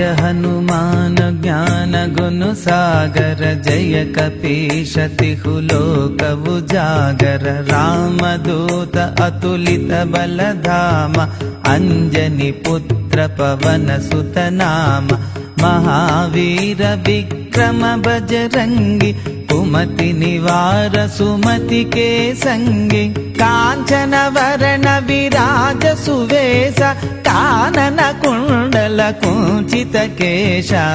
जय हनुमान ज्ञान गुण सागर, जय कपीश तिहु लोक उजागर। रामदूत अतुलित बल धामा, अंजनी पुत्र पवन सुत नामा। महावीर विक्रम बजरंगी, कुमति निवार सुमति के संगी। कांचन वरण विराज सुवेश, कानन कुंडल कुंचित केश।